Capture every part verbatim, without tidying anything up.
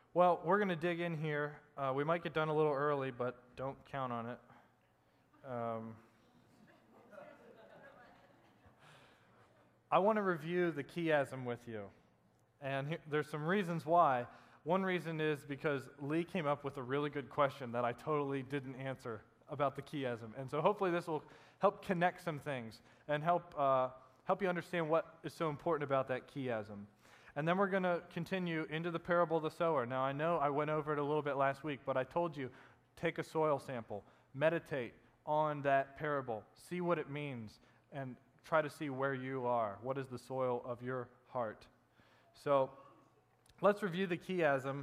Well, we're going to dig in here. Uh, we might get done a little early, but don't count on it. Um, I want to review the chiasm with you. And here, there's some reasons why. One reason is because Lee came up with a really good question that I totally didn't answer about the chiasm. And so hopefully this will help connect some things and help, uh, help you understand what is so important about that chiasm. And then we're going to continue into the parable of the sower. Now, I know I went over it a little bit last week, but I told you, take a soil sample, meditate on that parable, see what it means, and try to see where you are. What is the soil of your heart? So let's review the chiasm.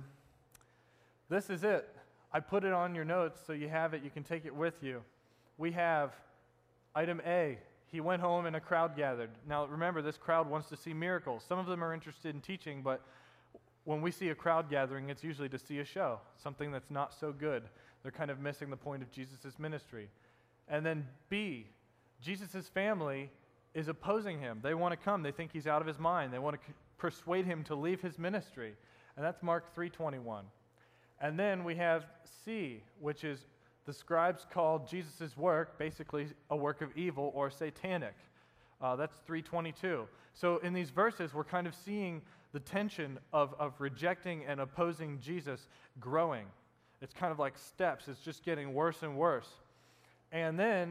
This is it. I put it on your notes so you have it. You can take it with you. We have item A. He went home and a crowd gathered. Now remember, this crowd wants to see miracles. Some of them are interested in teaching, but when we see a crowd gathering, it's usually to see a show, something that's not so good. They're kind of missing the point of Jesus' ministry. And then B, Jesus' family is opposing him. They want to come. They think he's out of his mind. They want to persuade him to leave his ministry. And that's Mark three twenty-one. And then we have C, which is the scribes called Jesus' work basically a work of evil or satanic. Uh, that's three twenty-two. So in these verses, we're kind of seeing the tension of, of rejecting and opposing Jesus growing. It's kind of like steps. It's just getting worse and worse. And then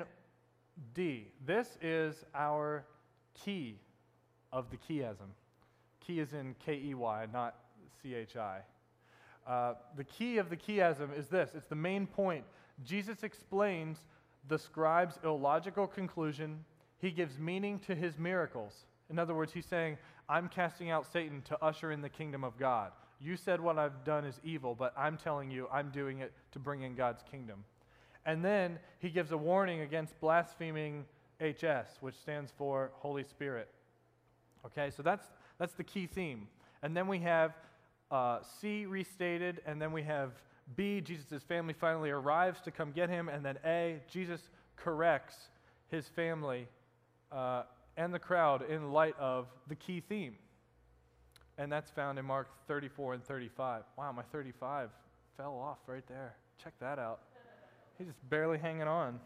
D, this is our key of the chiasm. Key is in K E Y, not C H I. Uh, the key of the chiasm is this. It's the main point. Jesus explains the scribe's illogical conclusion. He gives meaning to his miracles. In other words, he's saying, I'm casting out Satan to usher in the kingdom of God. You said what I've done is evil, but I'm telling you I'm doing it to bring in God's kingdom. And then he gives a warning against blaspheming H S, which stands for Holy Spirit. Okay, so that's, that's the key theme. And then we have uh, C restated, and then we have B, Jesus' family finally arrives to come get him, and then A, Jesus corrects his family uh, and the crowd in light of the key theme. And that's found in Mark thirty-four and thirty-five. Wow, my thirty-five fell off right there. Check that out. He's just barely hanging on.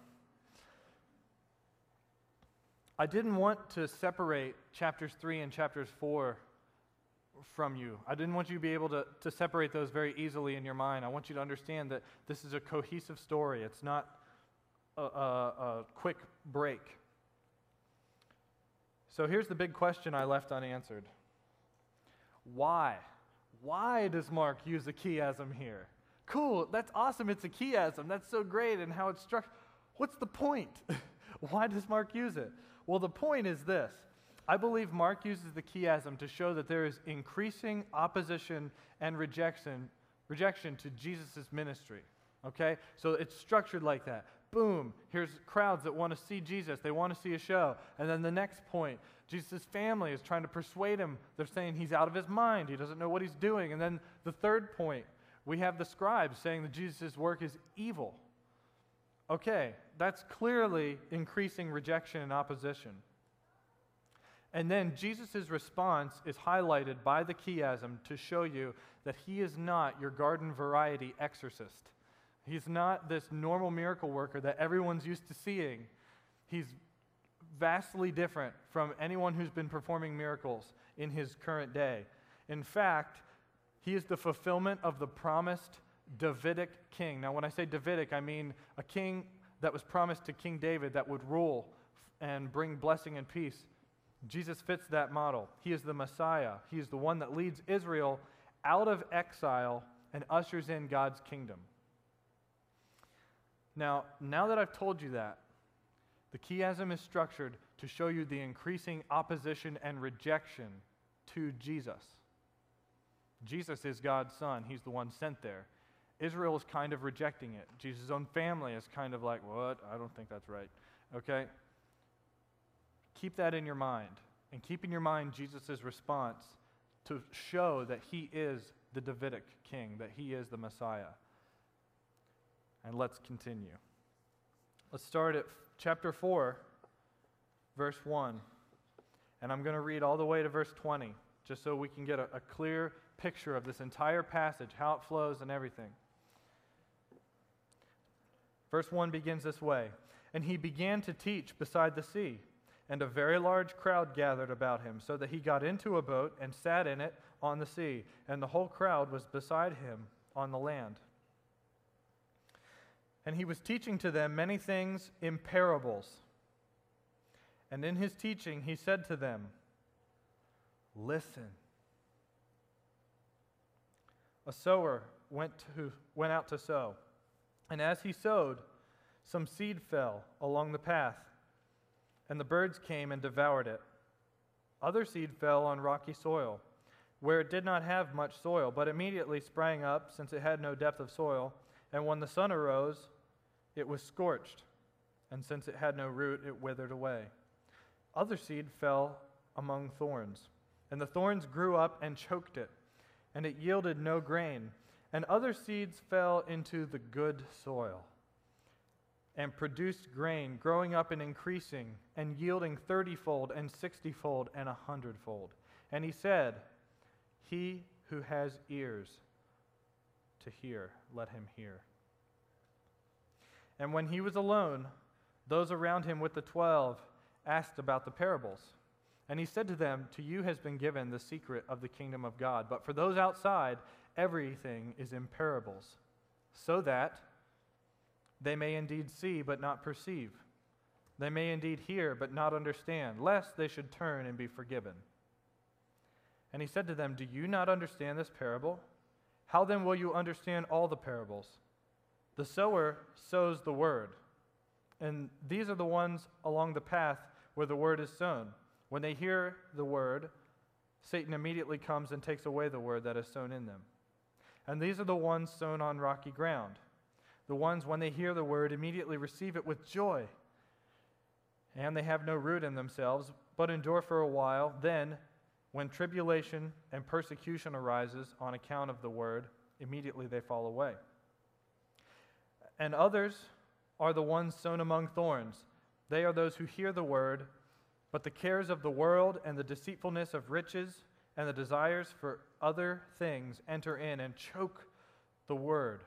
I didn't want to separate chapters three and chapters four from you. I didn't want you to be able to, to separate those very easily in your mind. I want you to understand that this is a cohesive story. It's not a, a, a quick break. So here's the big question I left unanswered. Why? Why does Mark use a chiasm here? Cool, that's awesome, it's a chiasm, that's so great, and how it's structured. What's the point? Why does Mark use it? Well, the point is this. I believe Mark uses the chiasm to show that there is increasing opposition and rejection, rejection to Jesus' ministry. Okay? So it's structured like that. Boom, here's crowds that want to see Jesus. They want to see a show. And then the next point, Jesus' family is trying to persuade him. They're saying he's out of his mind. He doesn't know what he's doing. And then the third point, we have the scribes saying that Jesus' work is evil. Okay, that's clearly increasing rejection and opposition. And then Jesus' response is highlighted by the chiasm to show you that he is not your garden variety exorcist. He's not this normal miracle worker that everyone's used to seeing. He's vastly different from anyone who's been performing miracles in his current day. In fact, he is the fulfillment of the promised Davidic king. Now, when I say Davidic, I mean a king that was promised to King David that would rule and bring blessing and peace. Jesus fits that model. He is the Messiah. He is the one that leads Israel out of exile and ushers in God's kingdom. Now, now that I've told you that, the chiasm is structured to show you the increasing opposition and rejection to Jesus. Jesus is God's son. He's the one sent there. Israel is kind of rejecting it. Jesus' own family is kind of like, what? I don't think that's right. Okay? Keep that in your mind. And keep in your mind Jesus' response to show that he is the Davidic king, that he is the Messiah. And let's continue. Let's start at chapter four, verse one. And I'm going to read all the way to verse twenty, just so we can get a, a clear picture of this entire passage, how it flows and everything. Verse one begins this way, "And he began to teach beside the sea, and a very large crowd gathered about him, so that he got into a boat and sat in it on the sea, and the whole crowd was beside him on the land. And he was teaching to them many things in parables. And in his teaching he said to them, 'Listen.' A sower went to went out to sow, and as he sowed, some seed fell along the path, and the birds came and devoured it. Other seed fell on rocky soil, where it did not have much soil, but immediately sprang up, since it had no depth of soil. And when the sun arose, it was scorched, and since it had no root, it withered away. Other seed fell among thorns, and the thorns grew up and choked it, and it yielded no grain. And other seeds fell into the good soil, and produced grain, growing up and increasing, and yielding thirtyfold and sixtyfold and a hundredfold. And he said, 'He who has ears to hear, let him hear.' And when he was alone, those around him with the twelve asked about the parables. And he said to them, 'To you has been given the secret of the kingdom of God, but for those outside, everything is in parables, so that they may indeed see but not perceive. They may indeed hear but not understand, lest they should turn and be forgiven.' And he said to them, 'Do you not understand this parable? How then will you understand all the parables? The sower sows the word, and these are the ones along the path where the word is sown. When they hear the word, Satan immediately comes and takes away the word that is sown in them. And these are the ones sown on rocky ground. The ones, when they hear the word, immediately receive it with joy. And they have no root in themselves, but endure for a while. Then, when tribulation and persecution arises on account of the word, immediately they fall away. And others are the ones sown among thorns. They are those who hear the word, but the cares of the world and the deceitfulness of riches and the desires for other things enter in and choke the word,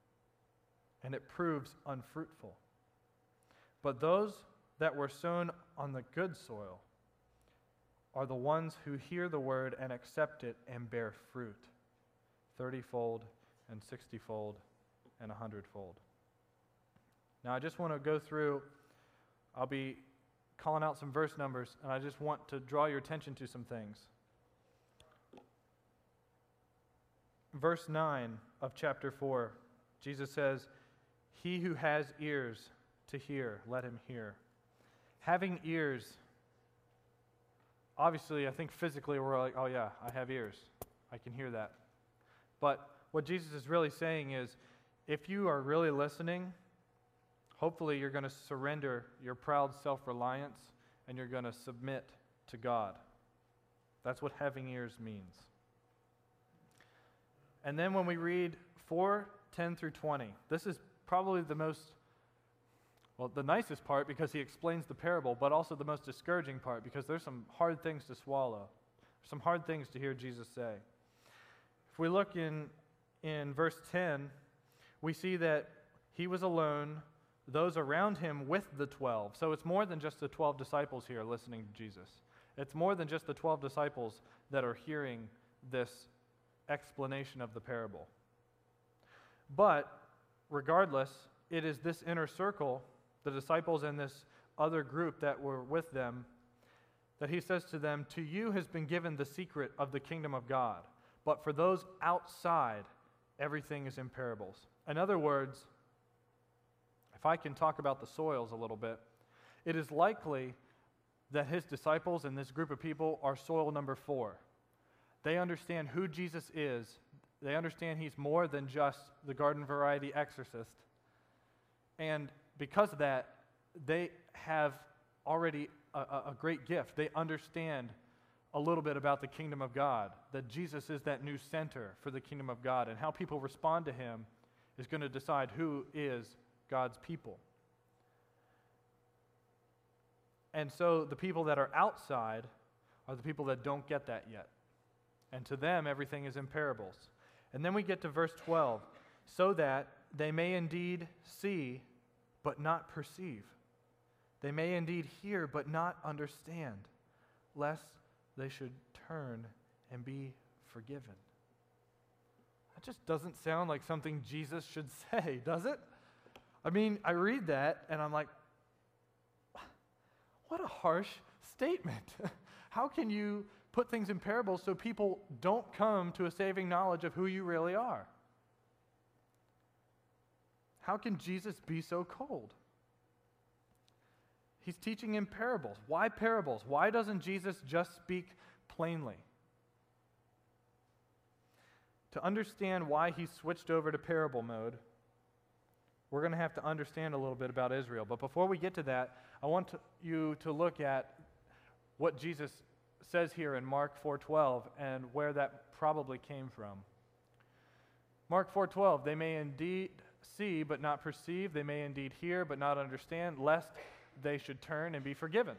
and it proves unfruitful. But those that were sown on the good soil are the ones who hear the word and accept it and bear fruit, thirtyfold and sixtyfold and a hundredfold." Now I just want to go through, I'll be calling out some verse numbers, and I just want to draw your attention to some things. Verse nine of chapter four, Jesus says, "He who has ears to hear, let him hear." Having ears, obviously, I think physically we're like, oh yeah, I have ears. I can hear that. But what Jesus is really saying is, if you are really listening, hopefully you're going to surrender your proud self-reliance and you're going to submit to God. That's what having ears means. And then when we read four, ten through twenty, this is probably the most, well, the nicest part because he explains the parable, but also the most discouraging part because there's some hard things to swallow, some hard things to hear Jesus say. If we look in, in verse ten, we see that he was alone, those around him with the twelve. So it's more than just the twelve disciples here listening to Jesus. It's more than just the twelve disciples that are hearing this explanation of the parable. But regardless, it is this inner circle, the disciples and this other group that were with them, that he says to them, "To you has been given the secret of the kingdom of God, but for those outside, everything is in parables." In other words, if I can talk about the soils a little bit, it is likely that his disciples and this group of people are soil number four. They understand who Jesus is. They understand he's more than just the garden variety exorcist. And because of that, they have already a, a great gift. They understand a little bit about the kingdom of God, that Jesus is that new center for the kingdom of God, and how people respond to him is going to decide who is God's people. And so the people that are outside are the people that don't get that yet. and to them everything is in parables. And then we get to verse twelve, so that they may indeed see, but not perceive. They may indeed hear, but not understand, lest they should turn and be forgiven. That just doesn't sound like something Jesus should say, does it? I mean, I read that and I'm like, what a harsh statement. How can you put things in parables so people don't come to a saving knowledge of who you really are? How can Jesus be so cold? He's teaching in parables. Why parables? Why doesn't Jesus just speak plainly? To understand why he switched over to parable mode, we're going to have to understand a little bit about Israel. But before we get to that, I want to, you to look at what Jesus says here in Mark four twelve and where that probably came from. Mark four twelve, they may indeed see but not perceive, they may indeed hear but not understand, lest they should turn and be forgiven.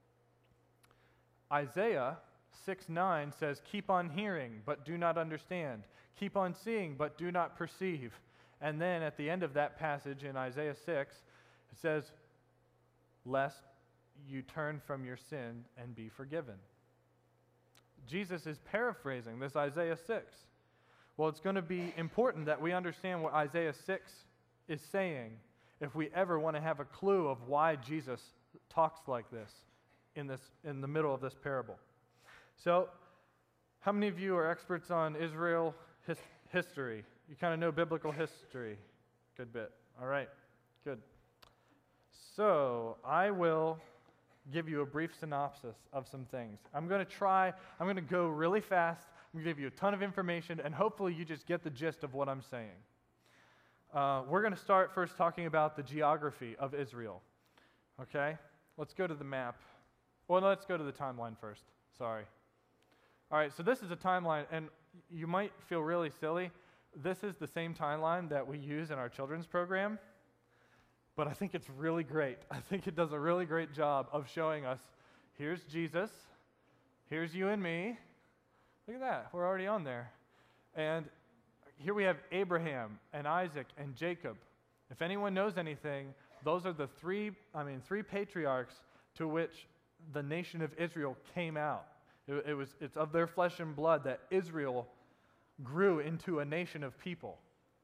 Isaiah six nine says, keep on hearing but do not understand, keep on seeing but do not perceive. And then at the end of that passage in Isaiah six, it says, lest you turn from your sin and be forgiven. Jesus is paraphrasing this Isaiah six. Well, it's going to be important that we understand what Isaiah six is saying if we ever want to have a clue of why Jesus talks like this in this in the middle of this parable. So, how many of you are experts on Israel his, history? You kind of know biblical history. Good bit. All right. Good. So, I will give you a brief synopsis of some things. I'm going to try, I'm going to go really fast. I'm going to give you a ton of information, and hopefully you just get the gist of what I'm saying. Uh, we're going to start first talking about the geography of Israel. Okay? Let's go to the map. Well, let's go to the timeline first. Sorry. All right, so this is a timeline, and you might feel really silly. This is the same timeline that we use in our children's program, but I think it's really great. I think it does a really great job of showing us, here's Jesus, here's you and me. Look at that, we're already on there. And here we have Abraham and Isaac and Jacob. If anyone knows anything, those are the three, I mean, three patriarchs to which the nation of Israel came out. It, it was, it's of their flesh and blood that Israel grew into a nation of people.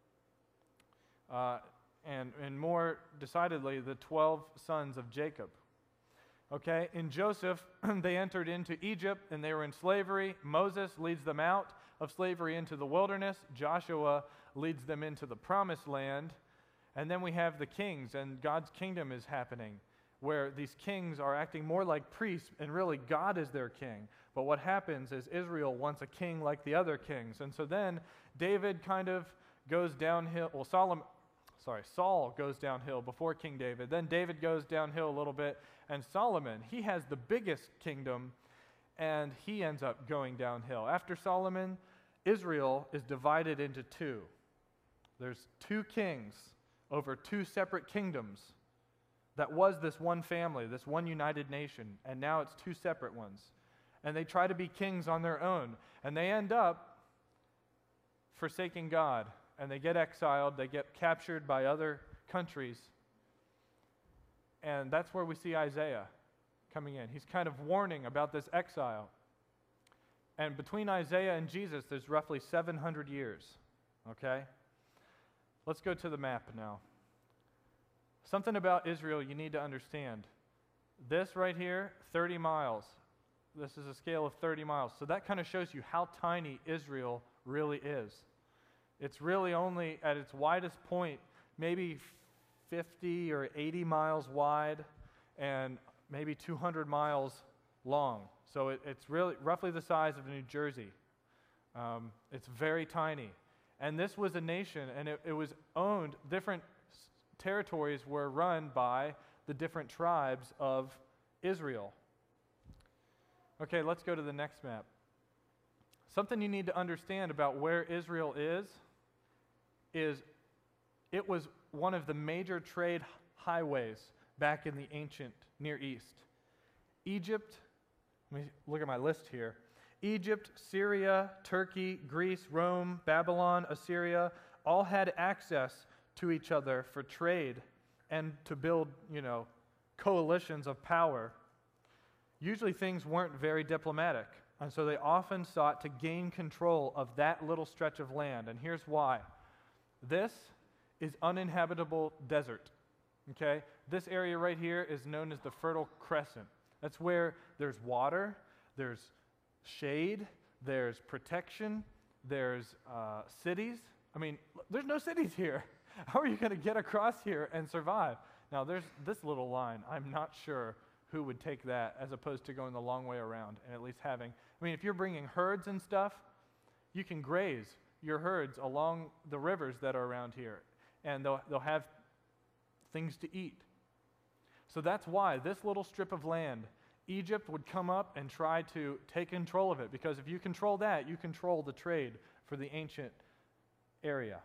Uh, and, and more decidedly, the twelve sons of Jacob. Okay, in Joseph, they entered into Egypt and they were in slavery. Moses leads them out of slavery into the wilderness. Joshua leads them into the promised land. And then we have the kings, and God's kingdom is happening, where these kings are acting more like priests, and really God is their king. But what happens is Israel wants a king like the other kings. And so then David kind of goes downhill. Well, Solomon, sorry, Saul goes downhill before King David. Then David goes downhill a little bit. And Solomon, he has the biggest kingdom, and he ends up going downhill. After Solomon, Israel is divided into two. There's two kings over two separate kingdoms. That was this one family, this one united nation, and now it's two separate ones. And they try to be kings on their own, and they end up forsaking God, and they get exiled, they get captured by other countries. And that's where we see Isaiah coming in. He's kind of warning about this exile. And between Isaiah and Jesus, there's roughly seven hundred years, okay? Let's go to the map now. Something about Israel you need to understand. This right here, thirty miles. This is a scale of thirty miles. So that kind of shows you how tiny Israel really is. It's really only at its widest point, maybe fifty or eighty miles wide and maybe two hundred miles long. So it, it's really roughly the size of New Jersey. Um, it's very tiny. And this was a nation, and it, it was owned, different territories were run by the different tribes of Israel. Okay, let's go to the next map. Something you need to understand about where Israel is, is it was one of the major trade highways back in the ancient Near East. Egypt, let me look at my list here. Egypt, Syria, Turkey, Greece, Rome, Babylon, Assyria, all had access to each other for trade and to build, you know, coalitions of power. Usually things weren't very diplomatic, and so they often sought to gain control of that little stretch of land, and here's why. This is uninhabitable desert, okay? This area right here is known as the Fertile Crescent. That's where there's water, there's shade, there's protection, there's uh, cities. I mean, there's no cities here. How are you going to get across here and survive? Now, there's this little line. I'm not sure who would take that as opposed to going the long way around and at least having, I mean, if you're bringing herds and stuff, you can graze your herds along the rivers that are around here, and they'll, they'll have things to eat. So that's why this little strip of land, Egypt would come up and try to take control of it, because if you control that, you control the trade for the ancient area.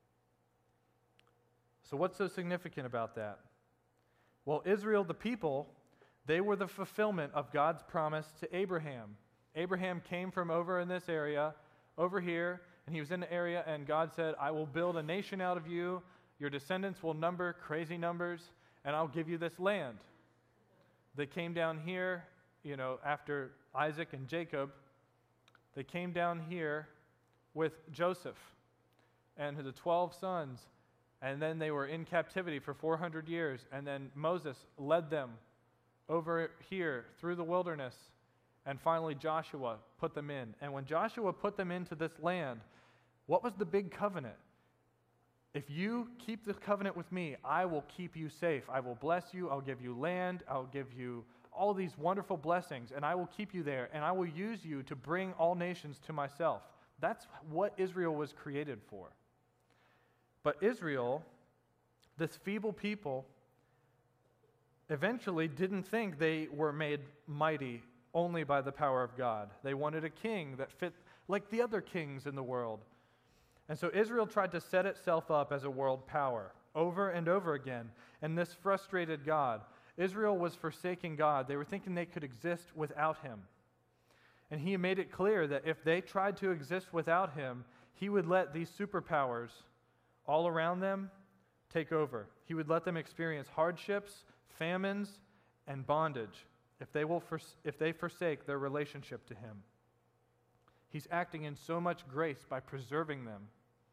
So what's so significant about that? Well, Israel, the people, they were the fulfillment of God's promise to Abraham. Abraham came from over in this area, over here, and he was in the area, and God said, I will build a nation out of you, your descendants will number crazy numbers, and I'll give you this land. They came down here, you know, after Isaac and Jacob, they came down here with Joseph and the twelve sons, and then they were in captivity for four hundred years, and then Moses led them over here through the wilderness, and finally Joshua put them in. And when Joshua put them into this land, what was the big covenant? If you keep the covenant with me, I will keep you safe. I will bless you. I'll give you land. I'll give you all these wonderful blessings, and I will keep you there, and I will use you to bring all nations to myself. That's what Israel was created for. But Israel, this feeble people, eventually didn't think they were made mighty only by the power of God. They wanted a king that fit like the other kings in the world. And so Israel tried to set itself up as a world power over and over again, and this frustrated God. Israel was forsaking God. They were thinking they could exist without him. And he made it clear that if they tried to exist without him, he would let these superpowers all around them take over. He would let them experience hardships, famines, and bondage if they will fors- if they forsake their relationship to him. He's acting in so much grace by preserving them.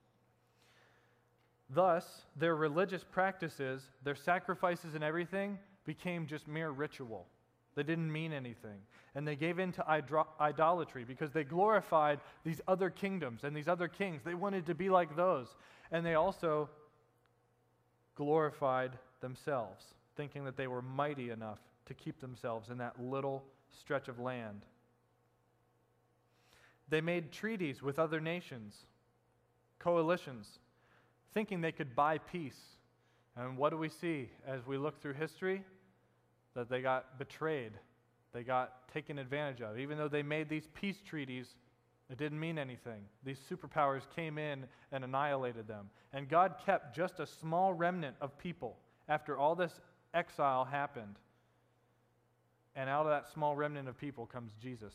Thus, their religious practices, their sacrifices and everything became just mere ritual. They didn't mean anything. And they gave in to idro- idolatry because they glorified these other kingdoms and these other kings. They wanted to be like those. And they also glorified themselves, thinking that they were mighty enough to keep themselves in that little stretch of land. They made treaties with other nations, coalitions, thinking they could buy peace. And what do we see as we look through history? That they got betrayed. They got taken advantage of. Even though they made these peace treaties, it didn't mean anything. These superpowers came in and annihilated them. And God kept just a small remnant of people after all this exile happened. And out of that small remnant of people comes Jesus.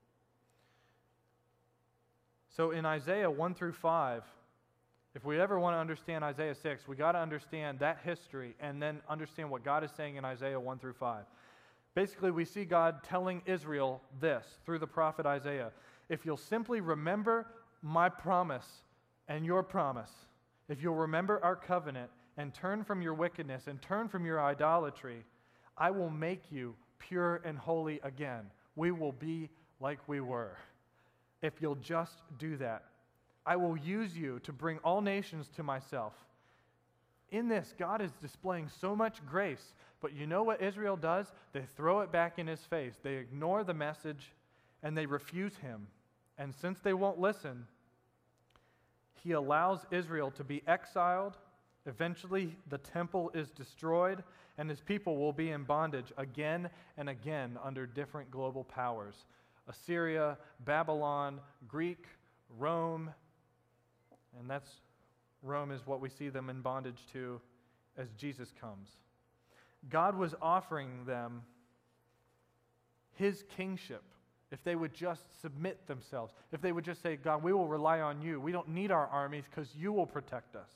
So in Isaiah one through five, if we ever want to understand Isaiah six, we got to understand that history and then understand what God is saying in Isaiah one through five. Basically, we see God telling Israel this through the prophet Isaiah. If you'll simply remember my promise and your promise, if you'll remember our covenant and turn from your wickedness and turn from your idolatry, I will make you pure and holy again. We will be like we were. If you'll just do that, I will use you to bring all nations to myself. In this, God is displaying so much grace, but you know what Israel does? They throw it back in his face. They ignore the message, and they refuse him. And since they won't listen, he allows Israel to be exiled. Eventually, the temple is destroyed, and his people will be in bondage again and again under different global powers. Assyria, Babylon, Greek, Rome, and that's Rome is what we see them in bondage to as Jesus comes. God was offering them his kingship if they would just submit themselves, if they would just say, God, we will rely on you. We don't need our armies because you will protect us.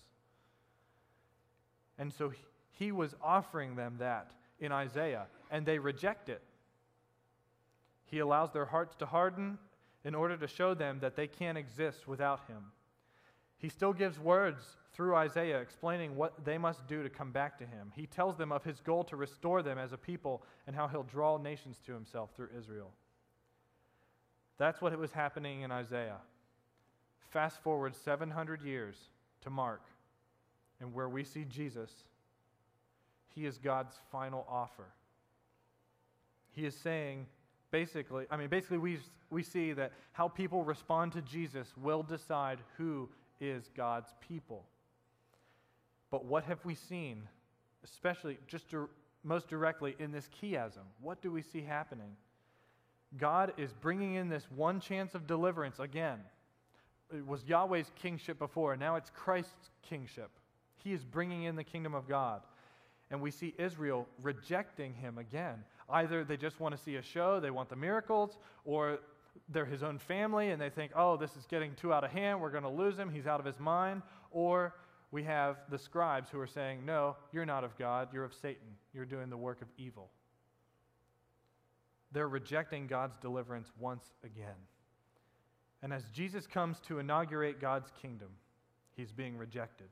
And so he, he was offering them that in Isaiah, and they reject it. He allows their hearts to harden in order to show them that they can't exist without him. He still gives words through Isaiah explaining what they must do to come back to him. He tells them of his goal to restore them as a people and how he'll draw nations to himself through Israel. That's what was happening in Isaiah. Fast forward seven hundred years to Mark, and where we see Jesus, he is God's final offer. He is saying, basically, I mean, basically we, we see that how people respond to Jesus will decide who is God's people. But what have we seen, especially just dir- most directly in this chiasm? What do we see happening? God is bringing in this one chance of deliverance again. It was Yahweh's kingship before, now it's Christ's kingship. He is bringing in the kingdom of God. And we see Israel rejecting him again. Either they just want to see a show, they want the miracles, or they're his own family and they think, oh, this is getting too out of hand, we're going to lose him, he's out of his mind. Or we have the scribes who are saying, no, you're not of God, you're of Satan. You're doing the work of evil. They're rejecting God's deliverance once again. And as Jesus comes to inaugurate God's kingdom, he's being rejected.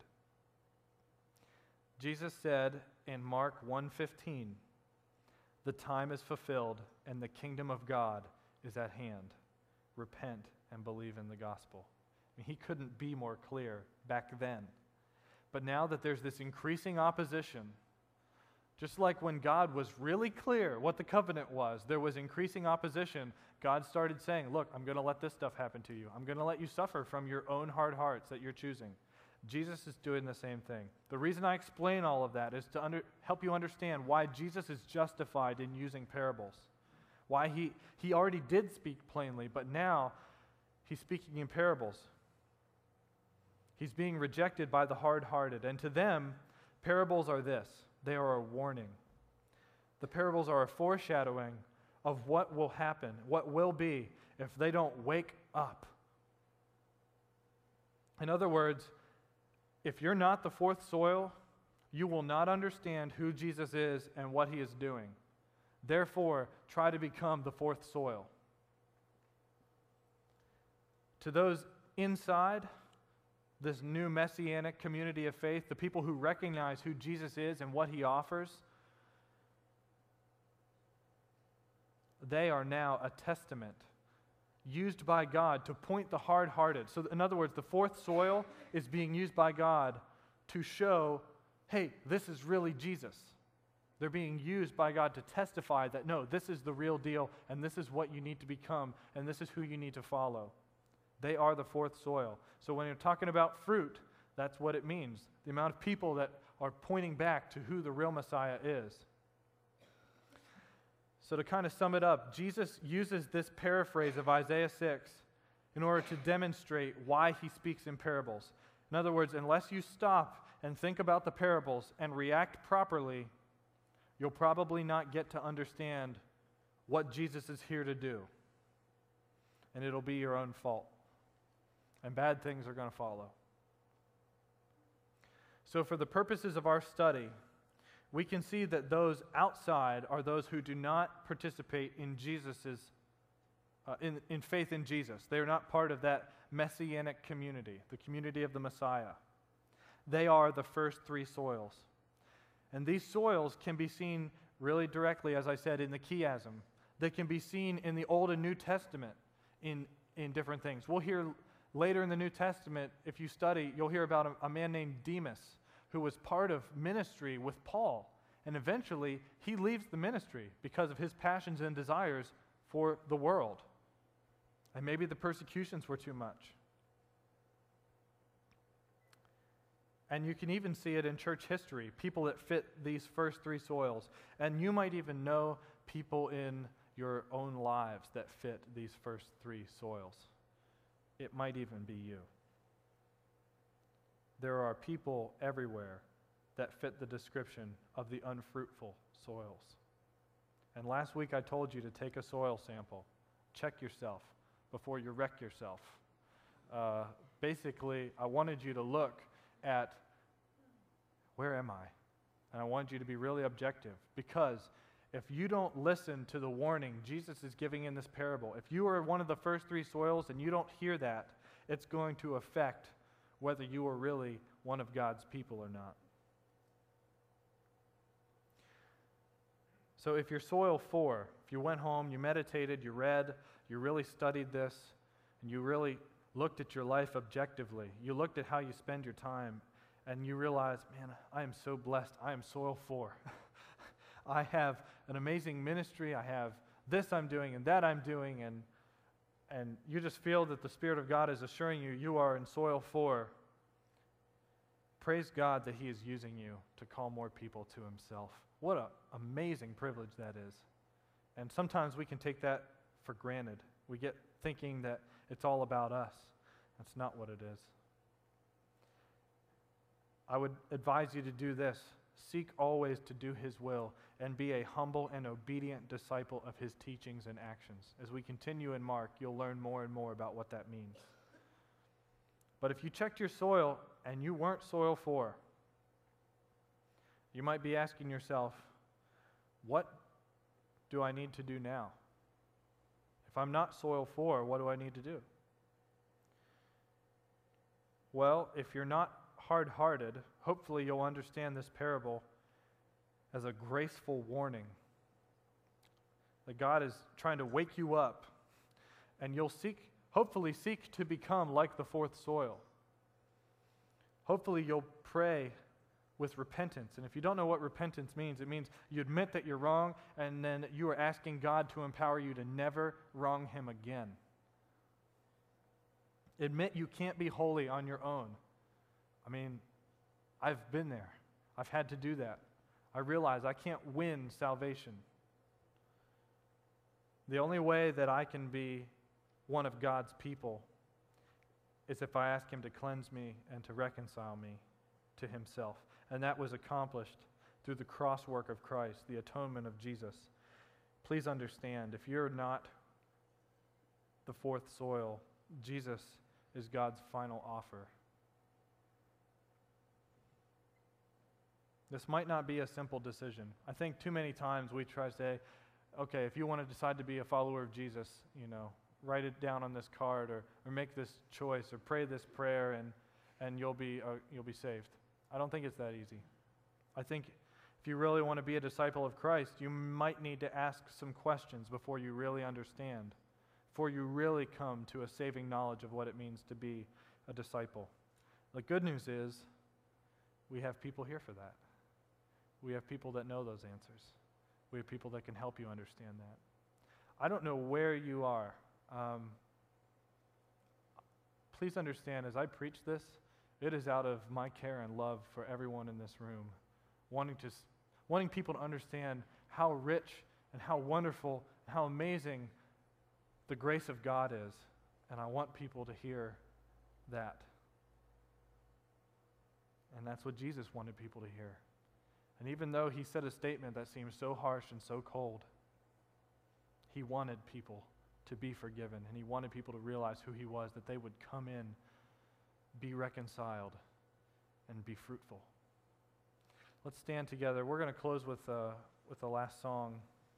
Jesus said in Mark one fifteen, the time is fulfilled and the kingdom of God is at hand. Repent and believe in the gospel. I mean, he couldn't be more clear back then. But now that there's this increasing opposition, just like when God was really clear what the covenant was, there was increasing opposition. God started saying, look, I'm going to let this stuff happen to you. I'm going to let you suffer from your own hard hearts that you're choosing. Jesus is doing the same thing. The reason I explain all of that is to under, help you understand why Jesus is justified in using parables. Why he, he already did speak plainly, but now he's speaking in parables. He's being rejected by the hard-hearted, and to them, parables are this. They are a warning. The parables are a foreshadowing of what will happen, what will be, if they don't wake up. In other words, if you're not the fourth soil, you will not understand who Jesus is and what he is doing. Therefore, try to become the fourth soil. To those inside this new messianic community of faith, the people who recognize who Jesus is and what he offers, they are now a testament used by God to point the hard-hearted. So in other words, the fourth soil is being used by God to show, hey, this is really Jesus. They're being used by God to testify that, no, this is the real deal, and this is what you need to become, and this is who you need to follow. They are the fourth soil. So when you're talking about fruit, that's what it means. The amount of people that are pointing back to who the real Messiah is. So to kind of sum it up, Jesus uses this paraphrase of Isaiah six in order to demonstrate why he speaks in parables. In other words, unless you stop and think about the parables and react properly, you'll probably not get to understand what Jesus is here to do. And it'll be your own fault. And bad things are going to follow. So for the purposes of our study, we can see that those outside are those who do not participate in Jesus's, uh, in, in faith in Jesus. They are not part of that messianic community, the community of the Messiah. They are the first three soils. And these soils can be seen really directly, as I said, in the chiasm. They can be seen in the Old and New Testament in, in different things. We'll hear later in the New Testament, if you study, you'll hear about a, a man named Demas, who was part of ministry with Paul. And eventually, he leaves the ministry because of his passions and desires for the world. And maybe the persecutions were too much. And you can even see it in church history, people that fit these first three soils. And you might even know people in your own lives that fit these first three soils. It might even be you. There are people everywhere that fit the description of the unfruitful soils. And last week I told you to take a soil sample. check yourself before you wreck yourself. Uh, basically, I wanted you to look at, where am I? And I wanted you to be really objective, because if you don't listen to the warning Jesus is giving in this parable, if you are one of the first three soils and you don't hear that, it's going to affect whether you are really one of God's people or not. So if you're soil four, if you went home, you meditated, you read, you really studied this, and you really looked at your life objectively, you looked at how you spend your time, and you realize, man, I am so blessed. I am soil four. I have an amazing ministry. I have this I'm doing and that I'm doing, and and you just feel that the Spirit of God is assuring you you are in soil four. Praise God that He is using you to call more people to Himself. What an amazing privilege that is. And sometimes we can take that for granted. We get thinking that it's all about us. That's not what it is. I would advise you to do this. Seek always to do His will and be a humble and obedient disciple of His teachings and actions. As we continue in Mark, you'll learn more and more about what that means. But if you checked your soil and you weren't soil four, you might be asking yourself, what do I need to do now? If I'm not soil four, what do I need to do? Well, if you're not hard-hearted, hopefully you'll understand this parable as a graceful warning that God is trying to wake you up, and you'll seek, hopefully seek to become like the fourth soil. Hopefully you'll pray with repentance. And if you don't know what repentance means, it means you admit that you're wrong, and then you are asking God to empower you to never wrong Him again. Admit you can't be holy on your own. I mean, I've been there. I've had to do that. I realize I can't win salvation. The only way that I can be one of God's people is if I ask Him to cleanse me and to reconcile me to Himself. And that was accomplished through the cross work of Christ, the atonement of Jesus. Please understand, if you're not the fourth soil, Jesus is God's final offer. This might not be a simple decision. I think too many times we try to say, okay, if you want to decide to be a follower of Jesus, you know, write it down on this card, or, or make this choice, or pray this prayer, and, and you'll be, uh, you'll be saved. I don't think it's that easy. I think if you really want to be a disciple of Christ, you might need to ask some questions before you really understand, before you really come to a saving knowledge of what it means to be a disciple. The good news is we have people here for that. We have people that know those answers. We have people that can help you understand that. I don't know where you are. Um, please understand, as I preach this, it is out of my care and love for everyone in this room, wanting to, wanting people to understand how rich and how wonderful and how amazing the grace of God is. And I want people to hear that. And that's what Jesus wanted people to hear. And even though He said a statement that seems so harsh and so cold, He wanted people to be forgiven, and He wanted people to realize who He was, that they would come in, be reconciled, and be fruitful. Let's stand together. We're going to close with, uh, with the last song.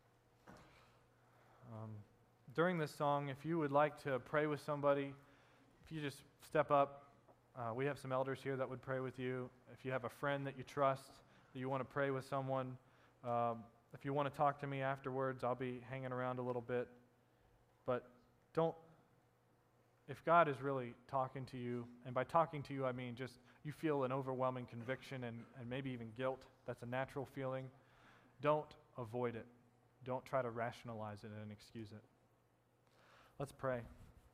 Um, during this song, if you would like to pray with somebody, if you just step up, uh, we have some elders here that would pray with you. If you have a friend that you trust, that you want to pray with someone, um, if you want to talk to me afterwards, I'll be hanging around a little bit. But don't, if God is really talking to you, and by talking to you I mean just you feel an overwhelming conviction and, and maybe even guilt, that's a natural feeling, don't avoid it. Don't try to rationalize it and excuse it. Let's pray.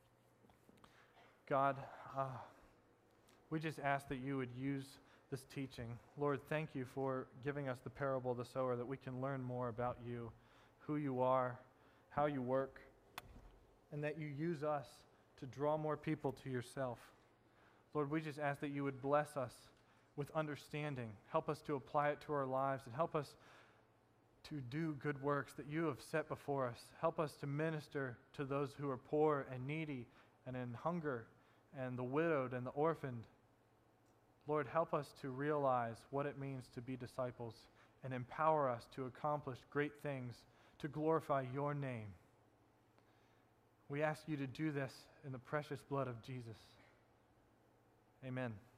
God, uh, we just ask that you would use this teaching. Lord, thank you for giving us the parable of the sower, that we can learn more about you, who you are, how you work, and that you use us to draw more people to yourself. Lord, we just ask that you would bless us with understanding, help us to apply it to our lives, and help us to do good works that you have set before us. Help us to minister to those who are poor and needy and in hunger, and the widowed and the orphaned. Lord, help us to realize what it means to be disciples and empower us to accomplish great things to glorify your name. We ask you to do this in the precious blood of Jesus. Amen.